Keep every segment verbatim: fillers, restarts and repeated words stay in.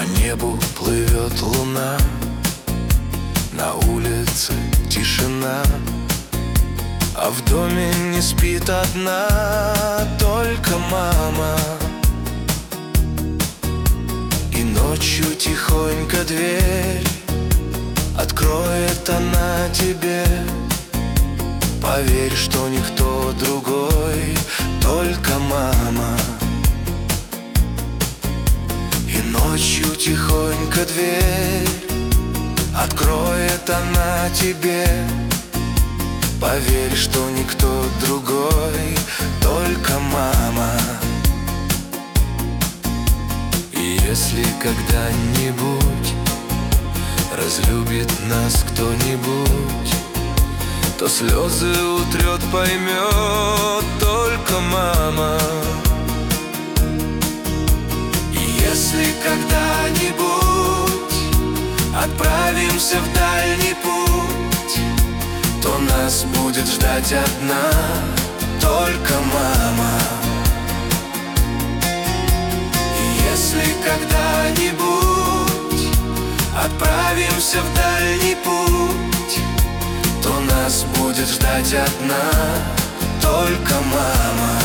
небу плывет луна, на улице тишина, а в доме не спит одна только мама. И ночью тихонько дверь откроет она тебе. Поверь, что никто другой, только мама. И ночью тихонько дверь откроет она тебе. Поверь, что никто другой, только мама. И если когда-нибудь разлюбит нас кто-нибудь, то слезы утрет, поймет только мама. И если когда-нибудь отправимся в дальний путь, то нас будет ждать одна только мама. И если когда-нибудь отправимся в дальний путь, то нас будет ждать одна только мама.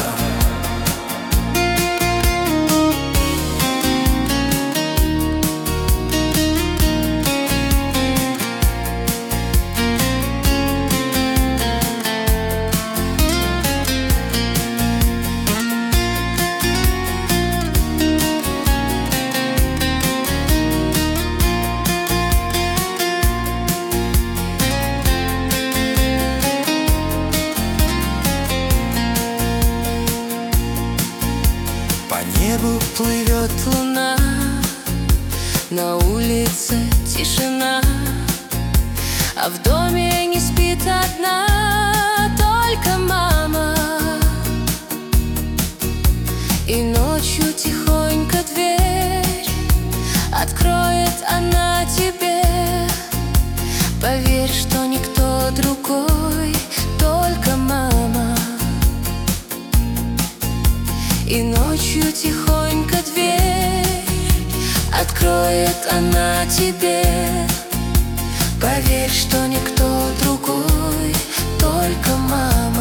По небу плывет луна, на улице тишина, а в доме не спит одна только мама. И ночью тихонько дверь откроет она тебе. Поверь, что никто другой, только мама. И ночью тихонько дверь откроет она тебе. Поверь, что никто другой, только мама.